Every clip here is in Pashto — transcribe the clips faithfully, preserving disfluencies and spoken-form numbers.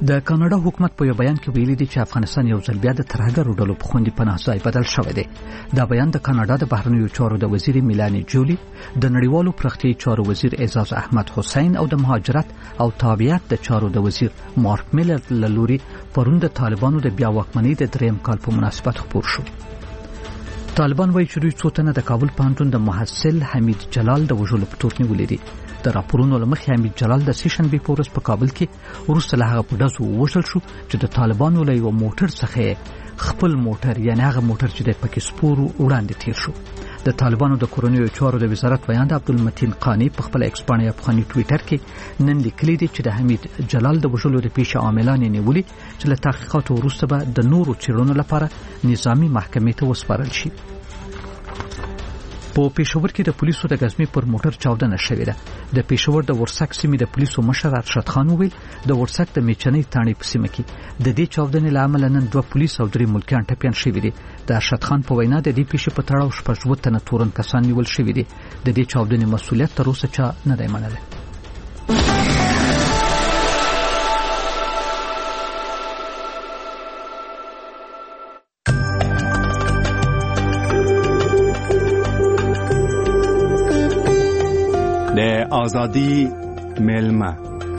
د کاناډا حکومت په یو بیان کې ویلي دی چې افغانستان یو ځل بیا د ترهګرو ډلو په خوندي پناه ځای بدل شوی دی. دا بیان د کاناډا د بهرنیو چارو د وزیر میلانی جولی، د نړیوالو پرختیایي چارو وزیر اعزاز احمد حسین او د مهاجرت او تابعیت د چارو د وزیر مارک میلر له لوري پرون د طالبانو د بیا واکمنۍ د دریم کال په مناسبت خپور شو. طالبان وایي چې دوی څو تنه د کابل پوهنتون د محصل حمید جلال د وژلو په تور نیولي دي. د راپورونو له مخې حمید جلال د سې شنبې په ورځ په کابل کې وروسته له هغه په ډزو ووژل شو چې د طالبانو له یوه موټر څخه خپل موټر یعنې هغه موټر چې د پکې سپور وړاندې تیر شو. د طالبانو د کورنیو چارو د وزارت بیان د عبدالمتین قانی په خپل ایکس باندې یا پخواني ټویټر کې نن لیکلي دي چې د حمید جلال د وژلو د پیښې عاملان یې نیولي چې له تحقیقاتو وروسته به د نورو څېړنو لپاره نظامي محکمې ته وسپارل شي. په پېښور کې د پولیسو د غزمې پر موټر چاودنه شوې ده. د پېښور د ورسک سیمې د پولیسو مشر ارشد خان وویل د ورسک د میچنۍ تاڼې په سیمه کې د دې چاودنې له امله نن دوه پولیس او درې ملکیان ټپیان شوي دي. د ارشد خان په وینا د دې پیښې په تړاو شپږ اووه تنه تورن کسان نیول شوي دي. د دې چاودنې مسؤلیت تر اوسه چا نه دی منلی. د آزادی میلمه.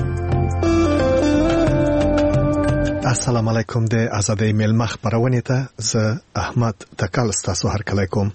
السلام علیکم. د آزادی میلمه خبرونه ته زه احمد تکل ستاسو هرکلی کوم.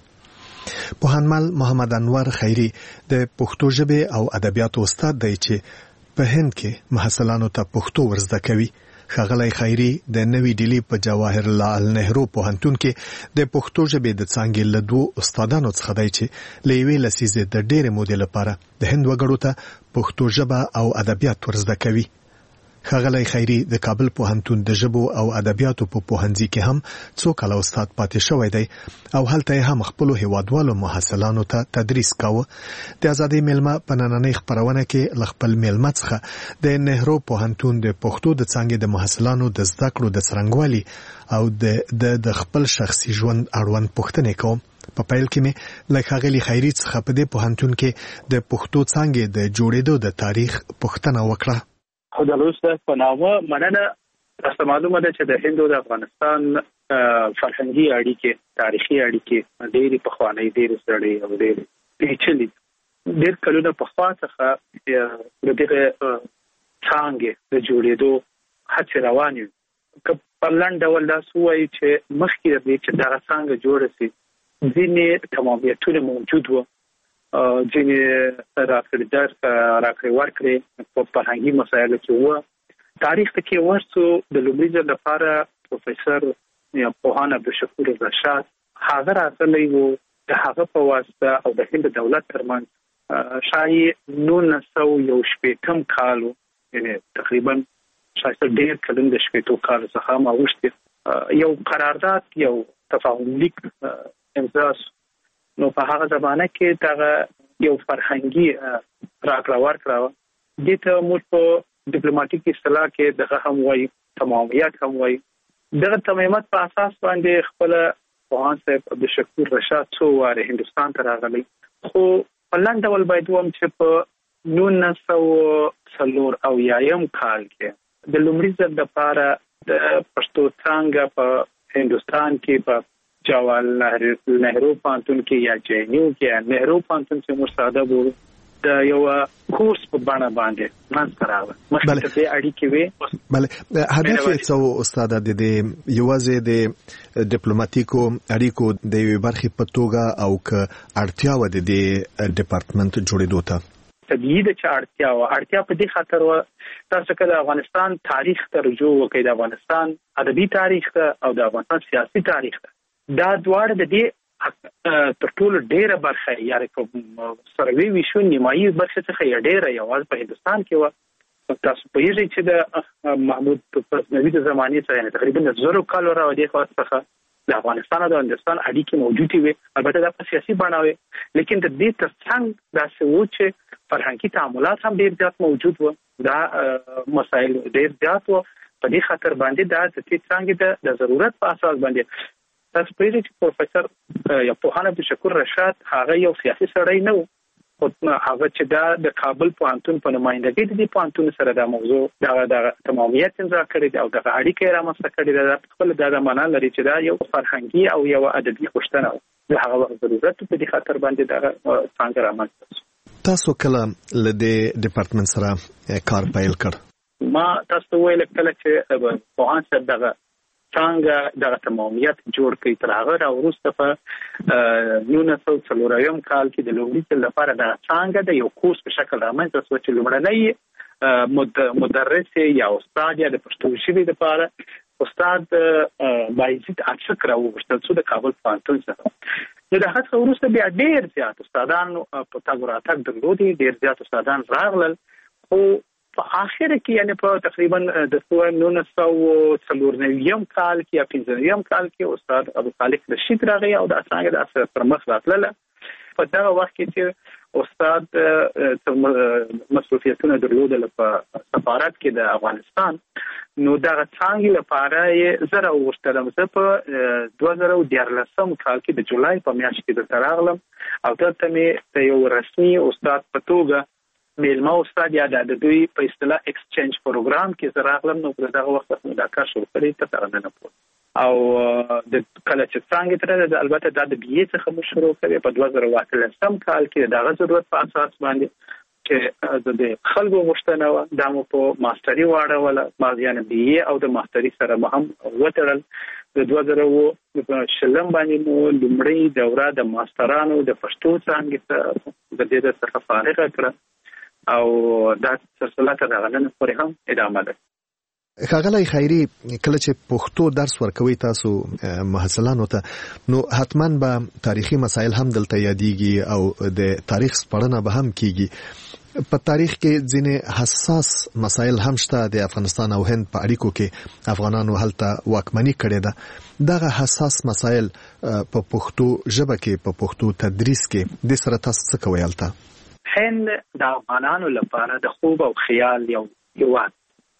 پوهنمل محمد انور خیری د پښتو ژبې او ادبیاتو استاد دی چې په هند کې محصلانو ته پښتو ورزده کوي. ښاغلی خیری د نوې ډیلی په جواهر لال نهرو پوهنتون کې د پښتو ژبې د څانګې له دوو استادانو څخه دی چې له یوې لسیزې د ډېرې مودې لپاره د هند وګړو ته پښتو ژبه او ادبیات ورزده کوي. ښاغلی خیری د کابل پوهنتون د ژبو او ادبیاتو په پوهنځي کې هم څو کاله استاد پاتې شوی دی او هلته یې هم خپلو هیوادوالو محصلانو ته تدریس کاوه. د آزادۍ میلمه په نننۍ خپرونه کې له خپل میلمه څخه د نهرو پوهنتون د پښتو د څانګې د محصلانو د زده کړو د څرنګوالي او د د خپل شخصي ژوند اړوند پوښتنې کوم. په پیل کې مې له ښاغلي خیري څخه په دې پوهنتون کې د پښتو څانګې د جوړېدو د تاریخ پوښتنه وکړه. خو د روسته په نامه مننه. تاسو معلومه ده چې د هند او د افغانستان فرهنګي اړیکې، تاریخي اړیکې ډېرې پخوانۍ، ډېرې سړې او ډېرې پیچلې. ډېر کلونه پخوا څخه د دغه څانګې د جوړېدو هڅې روانې وي. که په لنډ ډول داسې ووایو چې مخکې د دې چې دغه څانګه جوړه شي ځینې تمامیتونه موجود وو، ځینې راکړې در راکړې ورکړې په فرهنګي مسایلو کې وو. تاریخ ته کې ورسو د لومړي ځل لپاره پروفیسور یا پوهان عبدالشکور رشاد هغه راغلی و. د هغه په واسطه او د هند دولت ترمنځ شایي نولس سوه یو شپېتم کال و، یعنې تقریبا شاید ډېر کلن د شپېتو کالو څخه هم اوښتې یو قرارداد، یو تفاهم لیک امضا شو. نو په هغه زمانه کې دغه یو فرهنګي راکړه ورکړه وه. دې ته موږ په ډیپلوماټیک اصطلاح کې دغه هم وایي، تمامیت هم وایي. دغه تمامیت په اساس باندې خپله پوهان صاحب عبدالشکور رشاد څو وارې هندوستان ته راغلی. خو په لنډ ډول باید ووایم چې په نولس سوه څلور اویایم کال کې د لومړي ځل لپاره د پښتو څانګه په هندوستان کې په جواهر نهرو پوهنتون کې یا جے این یو کې یا نهرو پوهنتون چې موږ ساده بولو د یو کورس په بڼه باندې منځته راغله. مخکې تر دې اړیکې وې. بله، هدف یې څه و استاده؟ د دې یوازې د ډیپلوماټیکو اړیکو د یوې برخې په توګه او که اړتیا وه د دې ډپارټمنټ جوړېدو ته؟ طبیعي ده چې اړتیا وه. اړتیا په دې خاطر وه، تاسو که د افغانستان تاریخ ته رجوع وکړئ، د افغانستان ادبي تاریخ ته او د افغانستان سیاسي تاریخ ته، دا دواړه د دې تر ټولو ډېره برخه یعنې په سروي ویشو نیمایي برخه څخه یې ډېره یوازې په هندوستان کې وه. تاسو پوهېږئ چې د محمود غزنوي د زمانې څخه یعنې تقریبا د زرو کالو را دې خوا څخه د افغانستان او د هندوستان اړیکې موجودې وې. البته دا په سیاسي بڼه وې، لیکن د دې تر څنګ داسې و چې فرهنګي تعاملات هم ډېر زیات موجود وو. دا مسایل ډېر زیات وو. په دې خاطر باندې دا د دې څانګې د ضرورت په اساس باندې تاسو پوهېږئ چې پروفیسور یا پوهان عبدالشکور رشاد هغه یو سیاسي سړی نه و. او هغه چې دا د کابل پوهنتون په نمائندګۍ د دې پوهنتون سره د موضوع دا د تمامیت امضا کړی دی او د اړیکې رامنځته کړي ده. خپل دا د معنا لري چې دا یو فرهنګي او یو ادبي غوښتنه ده. هغه وخت ضرورت په دې خاطر باندې دا څنګه رامنځته شو. تاسو کله له دې ډپارټمنټ سره کار پیل کړ؟ ما تاسو ویل کله چې پوهان سره دغه څنګه د تمامیت جوړ کړي تر هغه راوروسته په نولس سوه څلورم کال کې د لومړي ځل لپاره د څنګه د یو کورس په شکل رامنځته شو چې لومړنی مدرس یا استاد یا د پښتو ژبې لپاره استاد بایزید اشک راوغوښتل شو د کابل پوهنتون څخه. نو د هغه وروسته بیا ډېر زیات استادان په تګ راتګ درلودي، ډېر زیات استادان راغلل، خو په اخر کې یعنی په تقریبا د نولس سوه څلورم کال کې یا پنځم کال کې استاد ابو خالق رشید راغی او د څنګه د اثر پر مخ راتله. په دا وخت کې چې استاد مسؤلیتونه درلودل په سفارت کې د افغانستان، نو دا څنګه لپاره یې زره وشتلم زه په دوه زره دیارلسم کال کې د جولای په میاشت کې د تراغلم او دلته مې د یو رسمي استاد په توګه میلمه استاد یا د دوی په اصطلاح ایکسچینج پروګرام کې زه راغلم. نو په دغه وخت کې دا کار شروع کړی ته تر نن پورې او د کله چې څنګه تر البته دا د بي اي څخه مو شروع کړی په دوه زره اتلسم کال کې دغه ضرورت په اساس باندې چې د خلکو غوښتنه و دا مو په ماستري واړوله، ما یعنی بي اي او د ماستري سره هم وتړل. د دوه زره شلم باندې مو لومړی دوره د ماسترانو د پښتو څنګه د دې څخه فارغ کړه او دا سلسله تر هغه نن پورې هم ادامه ده. ښاغلی خیري، کله چې پښتو درس ورکوي تاسو محصلانو ته، نو حتما به تاریخي مسایل هم دلته یادېږي او د تاریخ سپړنه به هم کیږي. په تاریخ کې ځینې حساس مسایل هم شته. د افغانستان او هند په اړیکو کې افغانانو هلته واکمني کړې ده. دغه حساس مسایل په پښتو ژبه کې په پښتو تدریس کې د سره تاسو څه کوي هلته؟ هند د افغانانو لپاره د خوب او خیال یو هیواد.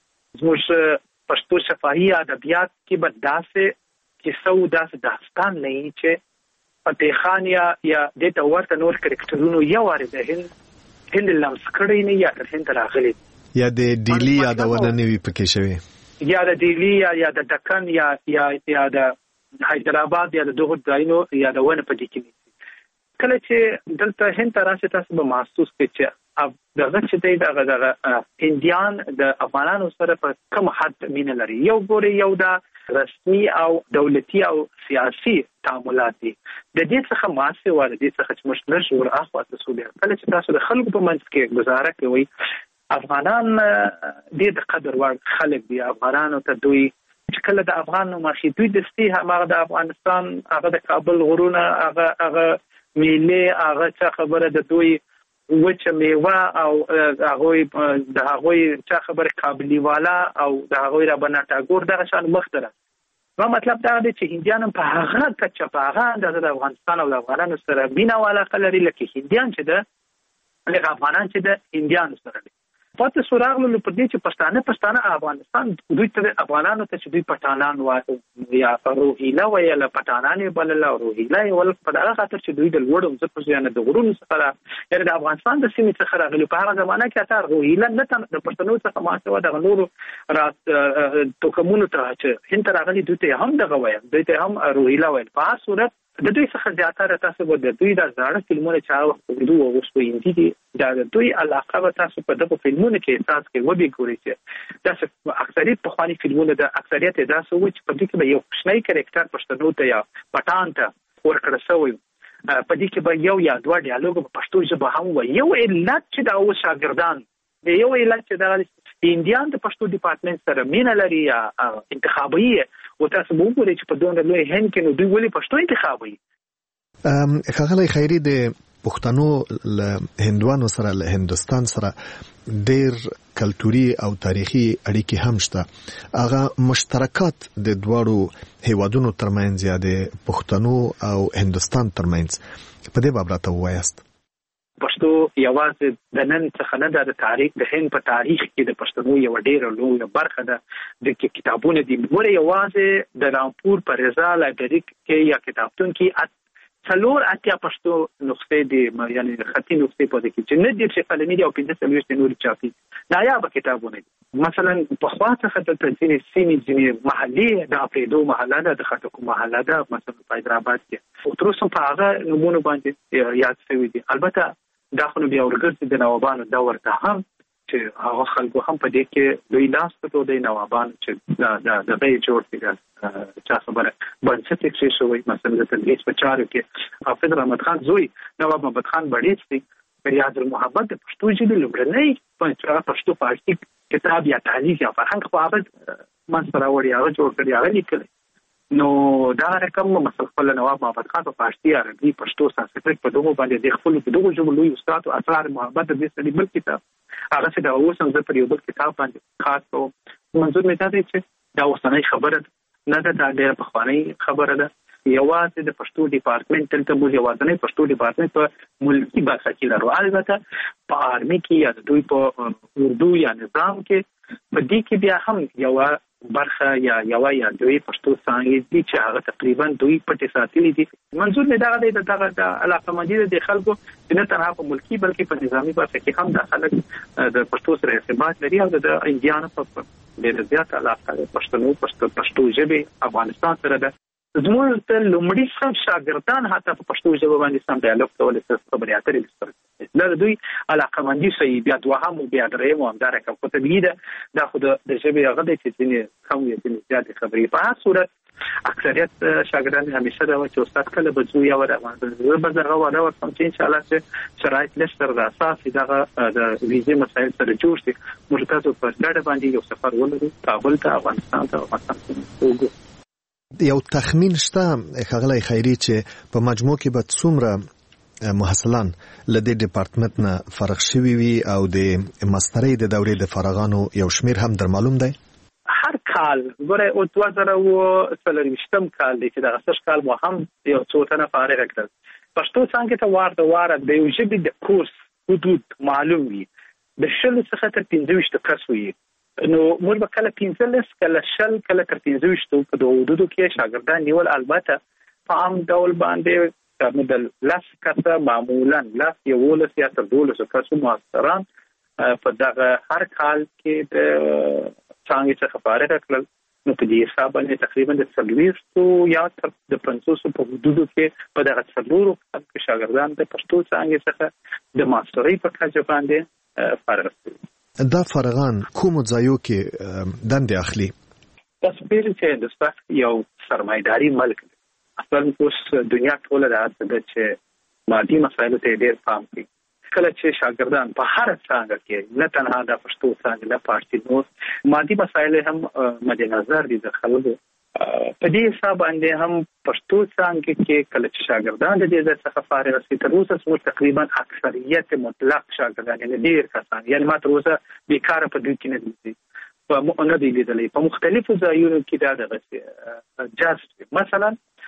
زموږ پښتو شفاهي ادبیات کې به داسې کیسه او داسې داستان نه وي چې فتح خان یا یا د ورته نور کرکټرونو یو واره د هند هند لمس کړی نه یا تر هند راغلی یا د ډیلی یادونه نه وي پکې شوی یا د ډیلی یا یا د دکن یا یا یا د حیدرآباد یا د دغه ځایونو یادونه پدې کې. کله چې دلته هند راسي تاسو به محسوس کړئ چې دغه چې دغه دغه هندیان د افغانانو سره په کوم حد مینه لري. یو ګوري یو د رسمي او دولتي او سیاسي تعاملات دي. د دې څخه ماسه ور دي څخه چې موږ نشو اخوا تاسو به کله چې تاسو د خلکو په منځ کې گزاره کوي، افغانان د قدر وړ خلک دي. افغانانو ته دوی چې کله د افغان ماشي دوی د ستی هغه د افغانستان هغه د کابل غرونه هغه هغه میله هغه څه خبره د دوی وچه میوه او هغه د هغه څه خبره قابلی والا او د هغه را بناټاګور دغه شان مختره. نو مطلب دا دی چې هندیان په هغه کچه په هغه د افغانستان او د افغانانو سره مینا والا لري لکه هندیان چې د لکه افغانان چې د هندیانو سره دي. پاتې سوراغلو په دې چې پښتانه پښتانه افغانستان دوی ته افغانانو ته چې دوی پټانان وایي یا روهیلا وایي له پټانانې بلل او روهیلا ول په دغه خاطر چې دوی د لوړو ځکه ځانه د غرونو څخه یعنی د افغانستان د سیمې څخه راغلي. په هغه زمانہ کې اثر روهیلا نه د پښتنو څخه ماسه و د نورو رات توکمونو ته چې هند راغلي دوی ته هم دغه وایي دوی ته هم روهیلا وایي. په هر صورت د دوی څخه زیاتره تاسو به د دوی د زړه فلمونه چې هغه دوی وغوښتو هندي دي دا دوی علاقه به تاسو په دغه فلمونو کې احساس کوي. و به ګورئ چې تاسو اکثریت په خواني فلمونه د اکثریت تاسو و چې په دې کې به یو شنای کریکټر پښتنو ته یا پټان ته ورکړل شوی. په دې کې به یو یا دوه ډیالوګ په پښتو ژبه هم و. یو علت چې دا و شاګردان د یو علت چې دا هندیان د پښتو ډپارټمنټ سره مینه لري یا انتخابي او تاسو به وګورئ چې په دغه لوی هند کې نو دوی ولې پښتو انتخابوي. ام ښاغلی خیري د پښتنو له هندوانو سره له هندستان سره ډېر کلتوري او تاریخي اړیکې هم شته. هغه مشترکات د دواړو هیوادونو ترمنځ یا د پښتنو او هندستان ترمنځ په دې باب راته ووایاست. پښتو یوازې د نن څخه نه د تاریخ د هند په تاریخ کې د پښتنو یو ډېر لوی برخه ده. د کتابونو د مور یوازې د رامپور په رضا لایبرری کې یا کتابتون کې څلور اتیا پښتو نسخې دي یعنی خطي نسخې په دې کې چې نه دي چې قلمي دي او پنځه څلوېښت نور چاپي نایابه کتابونه دي مثلا په خوا څخه د ځینې سیمې ځینې محلي د اپریدو محله ده د خټکو محله ده مثلا په حیدرآباد کې او تر اوسه په هغه نومونه باندې یاد شوي دي. البته دا خو بیا ورګرځي د نوابانو دور ته هم چې هغه خلکو هم په دې کې دوی لاس په دوی نوابان چې دا د دغه جوړ کړي چا خبره باندې څه څه شوی مثلا د تدریس په چارو کې حافظ رحمت خان زوی نواب محمد خان بړیڅ دی ریاض المحبت د پښتو ژبې لومړنی په پښتو فارسي کتاب یا تعلیق یا فرهنګ په هغه منځ راوړی هغه جوړ کړی هغه لیکلی نو دا رقم مثلا خپل نواب محمد خان په فارسي عربي پښتو سانسکریت په دغه باندې د خپل په دغه ژبه لوی استاد او اسرار محبت د دې سړي بل کتاب هغه چې دا اوس هم زه پر یو بل کتاب باندې خاص کوم منظور مې دا دی چې دا اوسنۍ خبره نه ده دا ډېره پخوانۍ خبره ده یوازې د پښتو ډپارټمنټ دلته موږ یوازې پښتو ډپارټمنټ په ملکي برخه کې لرو البته په آرمي کې یا د دوی په اردو یا نظام کې په دې کې بیا هم یو برخه یا یو یا دوی پښتو څنګه دي چې هغه تقریبا دوی پټې ساتلي دي. منظور مې دا دی د دغه د علاقمندي د خلکو چې نه تنها په ملکی بلکې په نظامی برخه کې هم د خلک د پښتو سره ارتباط لري او د انډیانو په ډېر زیات علاقه د پښتنو پښتو پښتو ژبې افغانستان سره ده. زموږ ته لومړي سم شاګردان حتی په پښتو ژبه باندې سم ډایالوګ کول څه خبرې اترې لري دا دوی علاقمندي صحیح بیا دوهم او بیا دریم او همدار کوم په تبلیغ دا خو د ژبې هغه د چې ځینې کم یا ځینې زیات خبرې په هر صورت اکثریت شاګردان همیشه دا چې استاد کله به زو یو راوړل به زغه ولا ورسم چې ان شاء الله چې شرایط لسر د اساس دغه د ویزې مسایل سره جوړ شي موږ تاسو په ډاډه باندې یو سفر ولرو کابل ته افغانستان ته افغانستان یو تخمین شته خغلی خیری چې په مجموع کې به څومره محصلان لدې ډپارټمنټ نه فرغ شوي وي او د ماسترۍ د دورې د فارغانو یو شمیر هم در معلوم دی؟ هر کال ګوره او دوه زره اووه څلوېښتم کال دی چې دغه سږ کال مو هم یو څو تنه فارغ کړل. پښتو څانګې ته وار د واره د یو ژبې د کورس حدود معلوم وي د شلو څخه تر پنځه ویشتو کس وي نو موږ به کله پنځلس کله شل کله تر پنځه ویشتو په دغو حدودو کې شاګردان نیول البته په عام ډول باندې د لس کسه معمولا لس یولس یا تر دولسو کسو ماستران په دغه هر کال کې د څانګې څخه فارغ کړل نو په دې حساب باندې تقریبا د څلوېښتو یا تر د پنځوسو په حدودو کې په دغه څلورو کسو شاګردان د پښتو څانګې څخه د ماسترۍ په کچه باندې فارغ شوي. دا فارغان کومو ځایو کې دندې اخلي؟ تاسو پیل چې هندوستان یو سرمایداري ملک دی. اصلا اوس دنیا ټوله دا ده چې مادي مسایلو ته ډېر پام کوي. کله چې شاګردان په هر څانګه کې نه تنها د پښتو څانګه نه فارسي نو مادي مسایل هم مد نظر دي د خلکو په دې حساب باندې هم پښتو څانګه کې کله چې شاګردان د دې څخه فارغ شي تر اوسه څو تقریبا اکثریت مطلق شاګردان یعنی ډېر کسان یعنی ما تر اوسه بیکاره په دې کې نه دي په نه دی لیدلې په مختلفو ځایونو کې دا دغه جاست مثلا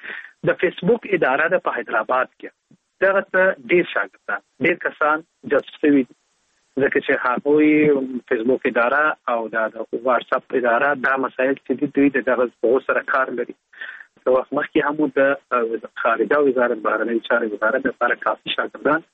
د فیسبوک اداره د په حیدرآباد کې دغه ډېر شاګردان ډېر کسان جاست شوي ځکه چې هغوی فیسبوک اداره او د واتس اپ اداره دا مسایل چې دوی د دغه په سره کار لري. د وخت مخکې هم د خارجه وزارت بهرنۍ چارې وزارت لپاره کافي شاګردان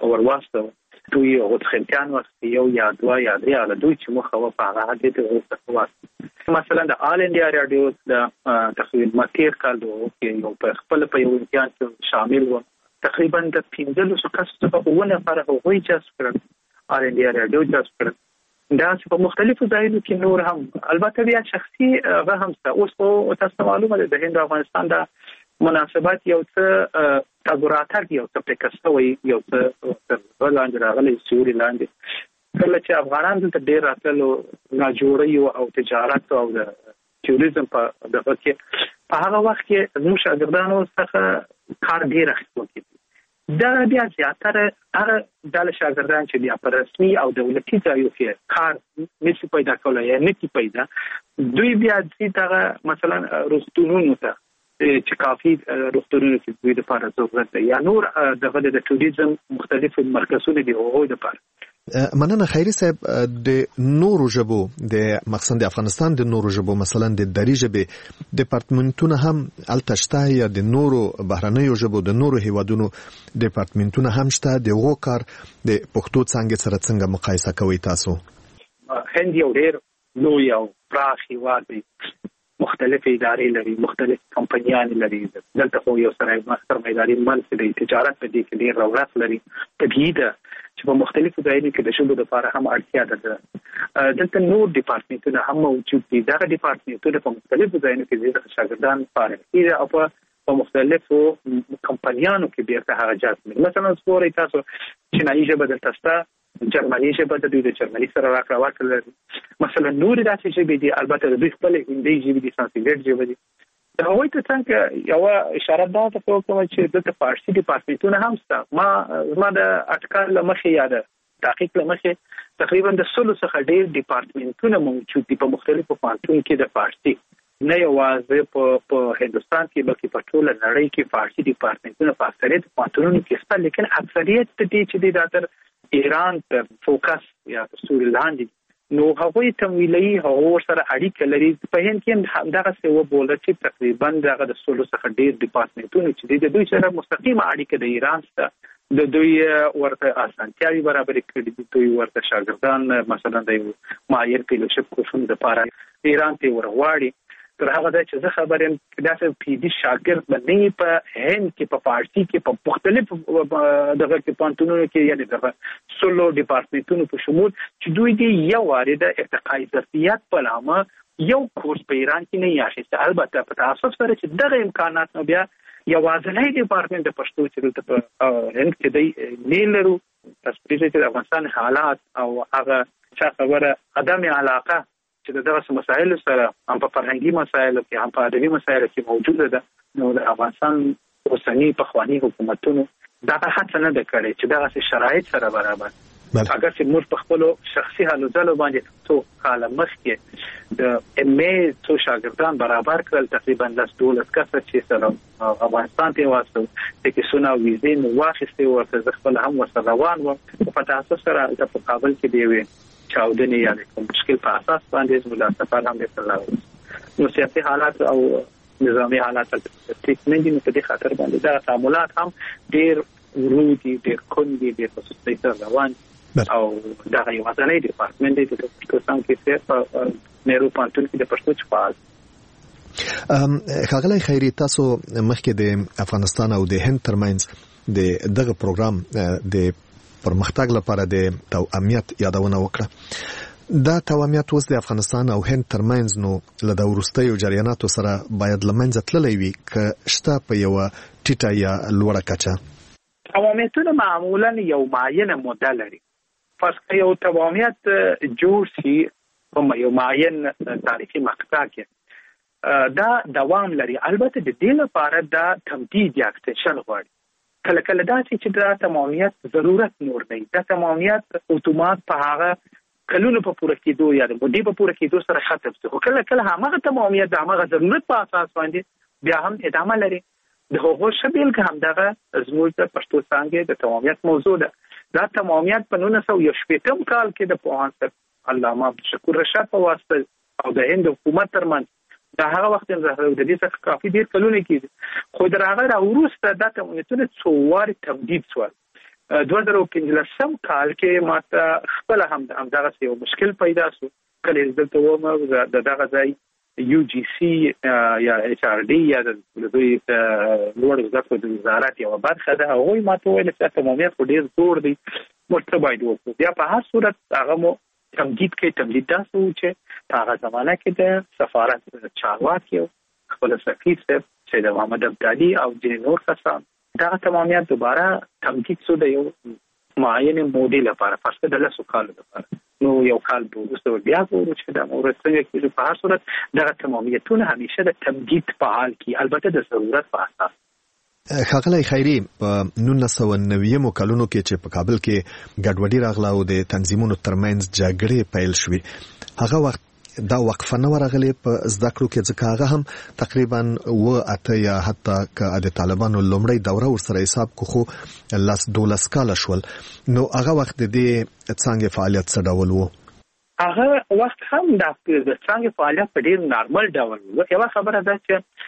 ورواستو دوی غوښتل امتحان واخلي یو یا دوه یا درې على دوی چې مخه و په هغه دې ته وواستو مثلا د آل انډیا رادیو د تقریبا تیر کال کې یو په خپل په یو امتحان کې شامل و تقریبا د پنځلسو کسو څخه ونه فرق هغوی جذب کړل آل انډیا رادیو جذب کړل دا چې په مختلفو ځایونو کې نور هم البته بیا شخصي هغه هم اوس په تاسو معلومه ده د هند افغانستان د مناسبات یو څه تګوراتګ یو څه پکستوي یو څه لاندې راغلي سوري لاندې کله چې افغانان دلته ډېر راتلل لا جوړي او تجارت او د ټوریزم په دغه کې په هغه وخت کې زموږ شاګردانو څخه کار ډېر اخیستل کېږي دا بیا زیاتره هغه ډله شاګردان چې بیا په رسمي او دولتي ځایو کې کار نشي پیدا کولای یا نشي پیدا دوی بیا چې دغه مثلا روغتونونو ته چې کافي روغتونونو کې دوی لپاره ضرورت دی یا نور دغه د ټوریزم مختلفو مرکزونو دی هغوی لپاره مننه خیری صاحب. د نورو ژبو د مقصد د افغانستان د نورو ژبو مثلا د دری ژبې ډپارټمنټونه هم التشته یا د نورو بهرنیو ژبو د نورو هیوادونو ډپارټمنټونه هم شته. د غو کار د پښتو څنګه سره څنګه مقایسه کوي تاسو؟ هند یو ډېر لوی او پراخ هیواد دی، مختلف ادارې لري، مختلف کمپنیان لري. دلته خو یو سره سرمایداري منځ دی، تجارت په دې کې ډېر رواج لري. طبیعي ده چې په مختلفو ځایونو کې د ژبو لپاره هم اړتیا ده. دلته نور ډپارټمنټونه هم موجود دي. دا ډپارټمنټونه په مختلفو ځایونو کې د شاګردان فارغ دي او په مختلفو کمپنیانو کې بیرته هغه جذب. مثلا سپوري تاسو چینایي ژبه دلته شته، جرمني ژبه د دوی د جرمني سره راکړه ورکړه لري. مثلا نور داسې ژبې دي، البته د دوی خپل هندي ژبې دي، سانسکریت ژبه دي. د هغوی ته څنګه یو اشاره دا ته کوم چې دلته فارسي ډپارټمنټونه هم شته. ما ما د اټکل له مخې یا د تحقیق له مخې تقریبا د سلو څخه ډېر ډپارټمنټونه موجود دي په مختلفو پوهنتونونو کې د فارسي. نه یوازې په په هندوستان کې بلکې په ټوله نړۍ کې فارسي ډپارټمنټونه په اکثریت پوهنتونونو کې شته، لیکن اکثریت د دې چې د تر ایران ته فوکس یا سوري لاندې نو هغوی تمویلي هغو سره اړیکه لري. په هند کې هم دغه څه وبوله چې تقریبا دغه د سلو څخه ډېر ډپارټمنټونه چې د دوی سره مستقیمه اړیکه د ایران سره د دوی ورته اسانتیاوې برابرې کړي دي. دوی ورته شاګردان مثلا د معین فیلوشپ کورسونو لپاره ایران ته ورغواړي. تر هغه ځای چې زه خبر یم داسې پی ایچ ډي شاګرد به نه په هند کې په فارسي کې په مختلفو دغه کې پوهنتونونو کې یعنې دغه سلو ډپارټمنټونو په شمول چې دوی دې یو وارې د ارتقاء ظرفیت په نامه یو کورس په ایران کې نه اخیسته. البته په تاساس سره چې دغه امکانات نو بیا یوازینی ډپارټمنټ د پښتو چې دلته په هند کې دی نه لرو. تاسو پرې چې د افغانستان حالات او هغه څه خبره عدم علاقه چې دغه مسایل سره هم په فرهنګي مسایلو کې هم په ادبي مسایلو کې موجوده ده، نو د افغانستان اوسنی پخوانی حکومتونو دا هڅه نه ده کړې چې دغه شرایط سره برابر. اگر چې موږ په خپل شخصي حالو ځلو باندې څو کاله مخکې د ام ای څو شاګردان برابر کړل، تقریبا لس دولس کسه چې سره افغانستان ته واسطه د کیسونه ویزې نو واخیستې ورته خپل هم ورسره روان و. په تاسو سره د کابل کې دی چاودنه یا کوم مشکل په اساس باندې زموږ سفر هم وکړل. نو سیاسي حالات او نظامی حالات ټیک نه دي، نو په دې خاطر باندې دا تعاملات هم ډېر ورودي ډېر کوندي ډېر په سستۍ سره روان او دا یو ځانګړی ډپارټمنټ دی د پښتو څانګې په نهرو پوهنتون کې د پښتو چپال. ښاغلی خیري، تاسو مخکې د افغانستان او د هند ترمنځ د دغه پروګرام د پرمختګ لپاره د توأمیت یادونه وکړه. دا توأمیت اوس د افغانستان او هند ترمنځ نو له د وروستیو جریاناتو سره باید له منځه تللی وي که شته په یوه ټیټه یا لوړه کچه؟ توأمیتونه معمولا یو معینه موده لري. پس که یو توأمیت جوړ شي په یو معین تاریخي مقطع کې دا دوام لري. البته د دې لپاره دا تمدید یا اکستنشن غواړي. کله کله داسې چې دا تمامیت ضرورت نور دی، دا تمامیت اتومات په هغه کلونو په پوره کېدو یا د مودې په پوره کېدو سره ختم شي. خو کله کله هماغه تمامیت د هماغه ضرورت په اساس باندې بیا هم ادامه لري. د هغو ښه بېلګه همدغه زموږ د پښتو څانګې د تمامیت موضوع ده. دا تمامیت په نولس سوه یو شپېتم کال کې د پوهاند صاحب علامه عبدالشکور رشاد په واسطه او د هند حکومت ترمنځ دا هغه وخت هم زه د دې څخه کافي ډېر کلونه کېږي، خو د هغه راوروسته دا تمامیتونه څو وارې تمدید شول. دوه زره پنځلسم کال کې ماته خپله هم همدغسې یو مشکل پیدا شو. کله چې دلته وم د دغه ځای یو جی سی یا ایچ آر ډي یا د دوی لوړو زده کړو د وزارت یوه برخه ده، هغوی ماته وویل چې تمامیت خو ډېر زوړ دی، موږ څه باید وکړو. بیا په هر صورت هغه مو تمدید کوي. تمدید داسې و چې په هغه زمانه کې د سفارت چارواکي او خپل سفیر صاحب چې د محمد ابدالي او ځینې نور کسان دغه تمامیت دوباره تمدید شو د یو معین مودې لپاره، فرض کړه د لسو کالو لپاره. نو یو کال وروسته بیا ګورو چې دا مورد څنګه کېږي. په هر صورت دغه تمامیتونه همیشه د تمدید په حال کې، البته د ضرورت په اساس. ښاغلی خیري، په نولس سوه نویمو کلونو کې چې په کابل کې ګډوډي راغله او د تنظیمونو ترمنځ جګړې پیل شوې، هغه وخت دا وقفه نه ورغلې په زده کړو کې ځکه هغه هم تقریبا و اته یا حتی که د طالبانو لومړی دوره ورسره حساب کو خو لاس دولس کاله شول نو هغه وخت د دې څنګه فعالیت څه ډول وو؟ هغه وخت هم د څنګه فعالیت په ډیر نارمل ډول وو. یو خبره ده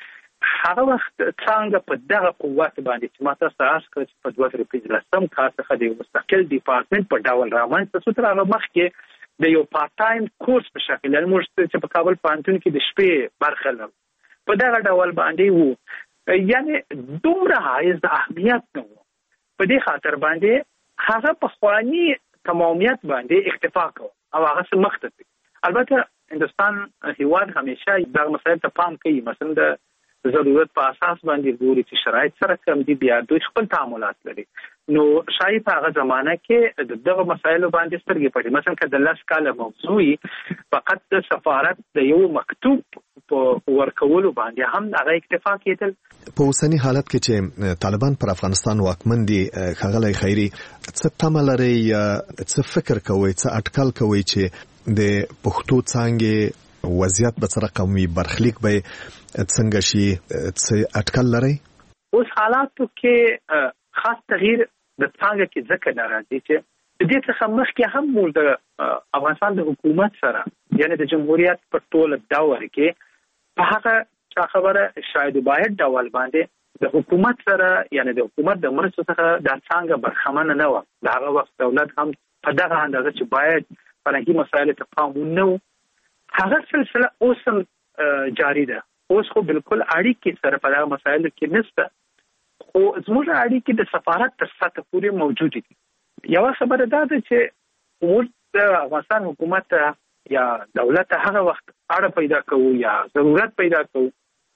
چې هغه وخت څنګه په دغه قوت باندې چې ماته ساس کړ چې په دوه تر لسم کال څخه د مستقل ډپارټمنټ په ډول رامنځته شو. تر هغه مخکې د یو پارت ټایم کورس په شکل موږ چې په کابل پوهنتون کې د شپې برخه لرو په دغه ډول باندې وو، یعنی دومره حایز د اهمیت نه وو. په دې خاطر باندې هغه په خواني تمامیت باندې اکتفا کوي او هغه څه مخته. البته هندستان هیواد همیشه دغه مسایل ته پام کوي، مثلا د ضرورت په اساس باندې ګوري چې شرایط سره کم دي، بیا دوی خپل تعاملات لري. نو شاید په هغه زمانه کې دغه مسایلو باندې سترګې پټې، مثلا که د لس کاله موضوعي فقط د سفارت د یو مکتوب په ورکولو باندې هم هغه اکتفا کېدل. په اوسنی حالت کې چې طالبان پر افغانستان واکمن دي، ښاغلی خیري څه تمه لري یا څه فکر کوئ، څه اټکل کوئ چې د پښتو څانګې وضعیت به څه رقم وي، برخلیک به څنګه شي، څه اټکل لري؟ اوس حالاتو کې خاص تغییر د څنګه کې ځکه ناراضي چې د دې څخه مخکې هم موږ د افغانستان د حکومت سره یعنی د جمهوریت په ټول دور کې په هغه خبره شاید باید ډول باندې د حکومت سره یعنی د حکومت د مرستو څخه د څنګه برخمن نه و. د هغه وخت دولت هم په دغه اندازه چې باید فرهنګي مسایل ته پام ونه هغه سلسله اوس هم جاری ده. اوس خو بالکل اړیکې سره په دغه مسایلو کې نشته، خو زموږ اړیکې د سفارت تر سطح پورې موجود دي. یو خبره دا ده چې موږ د افغانستان حکومت یا دولت هغه وخت اړه پیدا کوو یا ضرورت پیدا کوو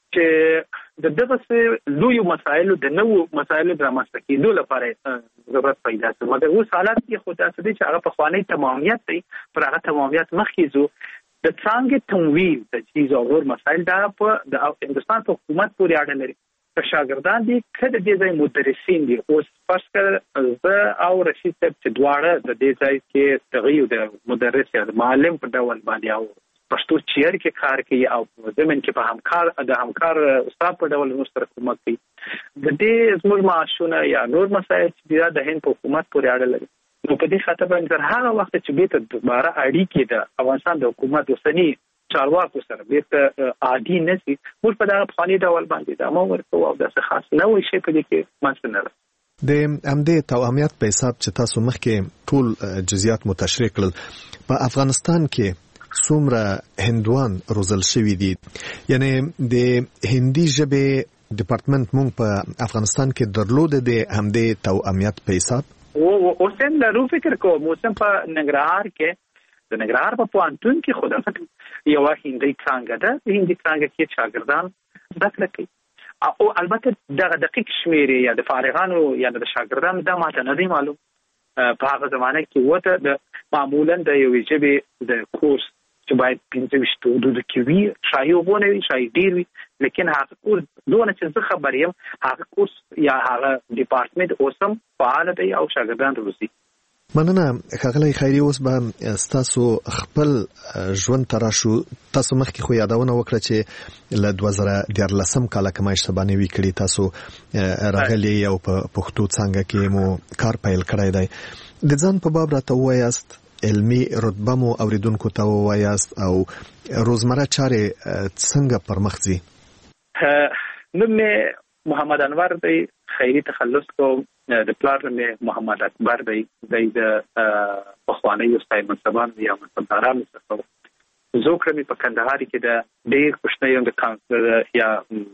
چې د دغه لوی مسایلو د نوو مسایلو د رامنځته کېدو لپاره ضرورت پیدا کوي. مګر اوس حالات کې خو داسې دي چې هغه په خواني تمامیت دی، پر هغه تمامیت مخکې ځو. د څنګه تمویل د چیز او نور مسایل دا په د هندستان په حکومت پورې اړه لري. که شاګردان دي کله د دې مدرسین دي، اوس فرض زه او رشید صاحب چې دواړه د دې ځای کې تغییر د مدرس یا معلم په ډول باندې او پښتو چیر کې کار کوي او زمين کې په همکار د همکار استاد په ډول مشترک کومک کوي. د دې زموږ معاشونه یا نور مسایل چې د هند په حکومت پورې اړه لري. نو په دې خاطر باندې تر هغه وخت چې بیت دوباره اړیکې د افغانستان د حکومت اوسنی چارواکو سره بیت عادي نشي، موږ په دغه فاني ډول باندې د امر او د خاص نوې شی په دې کې منځ نه د امدې توامیت په حساب چې تاسو مخکې ټول جزئیات متشریح کړل. په افغانستان کې څومره هندوان روزل شوي دي؟ یعنی د هندي ژبې ډپارټمنټ مونږ په افغانستان کې درلود د همدې توامیت په حساب؟ او اوسم لرو فکر کوم اوسم په ننګرهار کې د ننګرهار په پوهنتون کې خدای یو هندي څنګه ده، هندي څنګه کې شاګردان زده کړه کوي او البته دغه دقیق شمیرې یا د فارغانو یا د شاګردانو د ماته نه دی معلوم. په هغه زمانه کې وته د معمولا د یو ژبې د کورس چې باید پنځه ویشت حدود کې وي، شاید وونه وي شاید ډیر وي، لیکن هغه کورس دونه چې زه خبر یم هغه کورس یا هغه ډپارټمنټ اوسم فعال دی او شاګردان روزي. مننه ښاغلی خیري. اوس به ستاسو خپل ژوند ته راشو. تاسو مخکې خو یادونه وکړه چې له دوه زره دیارلسم کاله که ما اشتباه نه وي کړي تاسو راغلي او په پښتو څانګه کې مو کار پیل کړی دی. د ځان په باب راته ووایاست، علمي رتبه مو اوریدونکو ته ووایاست او روزمره چارې څنګه پر مخ ځي؟ نوم مې محمد انور دی، خیري تخلص کوم. د پلار مې محمد اکبر دی، د پخواني استاد منصبان یا منصبداران څخه. زه کړم په کندهار کې د ډېر کوشنۍ د کانسلر یا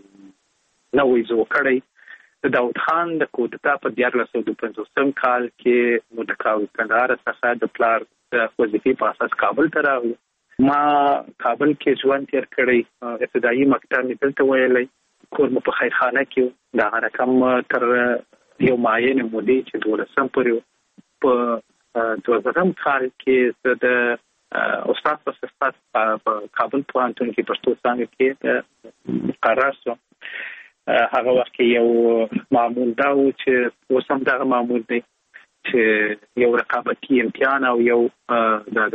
نوې زو کړی. د داود خان د کوټتا په دیارلس سوه پنځوسم کال کې مو د کندهار څخه د پلار د وظیفې په اساس کابل ته راغلم. ما کابل کې ژوند تیر کړی، ابتدایي مکتب مې دلته ویلی، کور مو په خیرخانه کې دا رقم تر یو معین مودې چې دولسم پورې په دوه زرم کال کې د استاد په صفت په کابل پوهنتون کې پښتو څانګه کې مقرر شوم. هغه وخت یو معمول دا و چې اوس هم دغه معمول دی چې یو رقابتي امتحان او یو د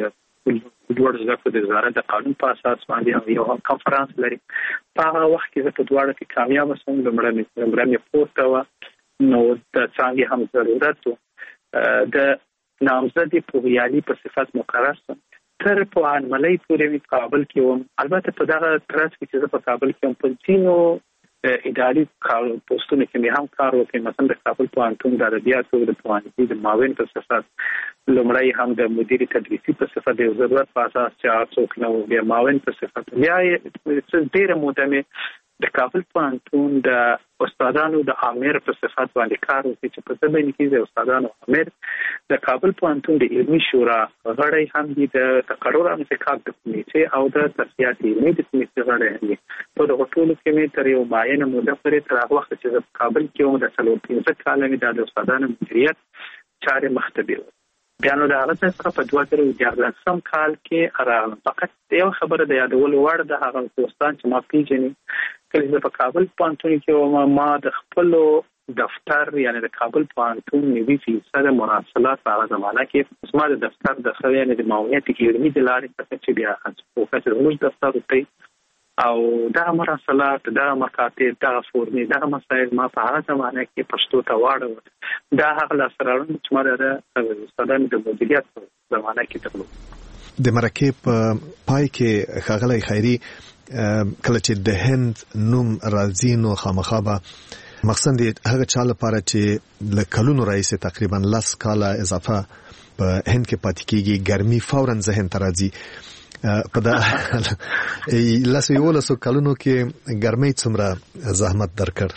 دوړ زکه د وزارت د قانون په اساس باندې یو کانفرنس لري. په هغه وخت کې زه په دوړ کې کامیاب شوم. لمړنی لمړنی پورته و نو د څنګه هم ضرورت د نامزدي پوهیالي په صفت مقرر شوم. تر په انملای پورې په کابل کې وم. البته په دغه ترڅ کې چې په کابل کې هم په تینو اداري پوسټونو کې مې هم کار وکړ. مثلا د کابل پوهنتون د ادبیاتو د پوهنځي د معاون په صفت، لومړی هم د مدیر تدریسي په صفت د ضرورت په اساس چې څوک نو بیا معاون په صفت، بیا څه ډیره موده مې د کابل پوهنتون د استادانو د امیر په صفت باندې کار وکړ چې په څه کې د استادانو امیر د کابل پوهنتون د علمي شورا غړی هم دي، د تقرر امسکاک د کمیټې او د تصفیات علمي د کمیټې غړی هم دي. په دغه ټولو کې مې تر یو معینه موده پورې تر هغه وخت چې د کابل کې وم د څلور پنځه کاله مې د استادانو مدیریت چارې مختبر بیا نو د هغه څخه په دوه زره دیارلسم کال کې راغلم. فقط یو خبره د یادولو وړ د هغه دوستان چې ما پیژني، کله چې په کابل پوهنتون کې ما د خپل دفتر یعنی د کابل پوهنتون نوي فیصد مراسلات په هغه زمانه کې زما د دفتر د خو یعنی د معاونیت علمي د لارې څخه چې بیا پروفیسور موږ دفتر ته او دا مراسلات دا مکاتب دا فورمې دا مسایل ما په هغه زمانه کې پښتو ته واړو. دا هغه لاسرانو چې ما د استادانو د مدیریت په زمانه کې درلود. د مرکې په پای کې ښاغلی خیري کله چې د هند نوم راځي نو خامخا مقصد هغه چا لپاره چې له کلونو راځي تقریبا لس کاله اضافه په هند کې پاتې کېږي ګرمي فورا ذهن ته راځي. په دا لاسو یو لاسو کلونو کې ګرمۍ څومره زحمت درکړ؟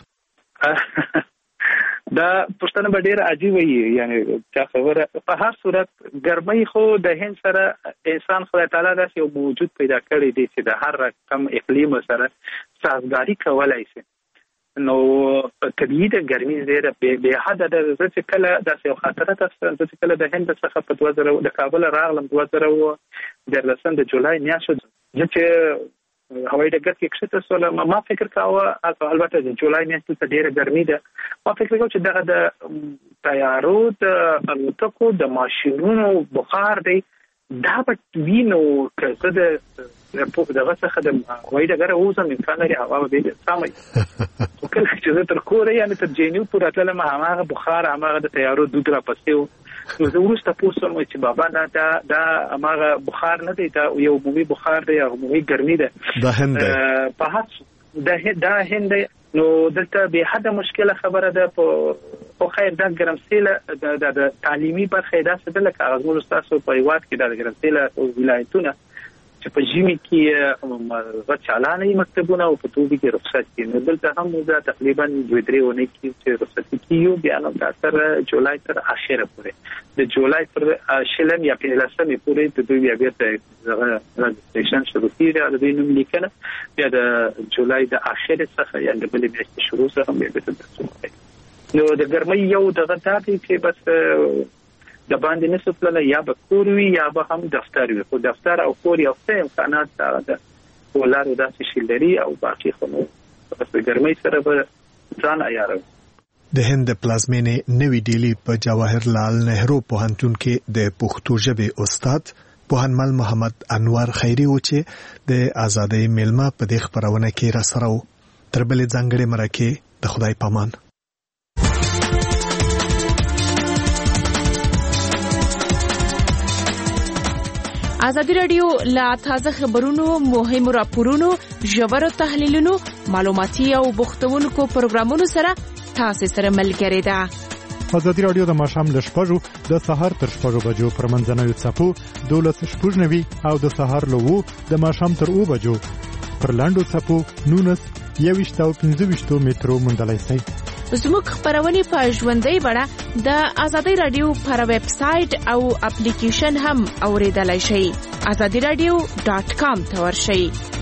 دا پښتنه به ډېر عجیب وي، یعنی چې خبره په هر صورت ګرمۍ خو د هند سره انسان خدای تعالی داسې یو موجود پیدا کړی دی چې د هر رقم اقلیم سره سازګاری کولای شي. نو طبیعي د ګرمۍ زیره به حد د ځکه کله داسې یو خاطره تاسو چې کله د هند څخه په دوه زره د کابل راغلم دوه زره د لسم د جولای میاشت چې هوایي ډګر کې کښته سول ما فکر کاوه البته د جولای میاشت ته ډیره ګرمي ده. ما فکر کاوه چې دغه د تیارو د الوتکو د ماشینونو بخار دی دا به وینو که د په دغه څخه د هوایي ډګر اوسم امکان لري هوا به سمای کله چې زه تر کوره یعنی تر جنیو پورې تلم هغه بخار هغه د تیارو دود را پسیو. نو زه وروسته پوښتنه وکړم چې بابا دا دا هغه بخار نه دی، دا یو عمومي بخار دی، عمومي ګرمي ده د هند په هڅه د دا هند. نو دلته به حد مشکله خبره ده په خیر دا ګرمسیله د تعلیمي برخه دا څه ده لکه غوړ تاسو په یوات کې د ګرمسیله ولایتونه چې په جیمی کې غو چالانه مکتبونه او په توګه کې رخصت کې نو دلته هم موږ تقریبا دوه درې ونې کې چې رخصت کیو بیا نو تر جولای تر اخره پورې د جولای پر شلم یا په لسمه پورې د دوی بیا ته رجستریشن شروع کیږي د دې نوم لیکنه بیا د جولای د اخره څخه یا د بلې میاشتې شروع سره بیا به نو د ګرمۍ یو دغه تاسو چې بس د باندې نسو پلان یا به کور وي یا به هم دفتر وي. خو دفتر او کور یو څه امکانات ده ولر داسې شیلري او باقي خو نو بس ګرمۍ سره به ځان عیارو. د هند پلازمینې نوی ډیلی په جواهر لال نهرو پوهنتون کې د پښتو ژبې استاد پوهنمل محمد انور خیري و چې د آزادۍ میلمه په دې خبرونه کې را سره و. تر بلې ځانګړې مرکې د خدای پامان. ازادي رادیو لا تازه خبرونو، مهمو راپورونو، ژورو تحلیلونو، معلوماتي او بوختونکو پروګرامونو سره تاسو سره ملګری ده. ازادي رادیو د ماښام له شپږو د سهار تر شپږو بجو پر منځنوي څپو دولس شپږ نوي او د سهار له وو د ماښام تر اوه بجو پر لاندو څپو نونس یويشت او پنځه ویشت مترو موندلای شئ. زموږ خبرونه په ژوندۍ بڼه د ازادي رادیو پر ویب سټ او اپلیکیشن هم اوریدلای شئ. ازادي رادیو ډاټ کام ته ورشئ.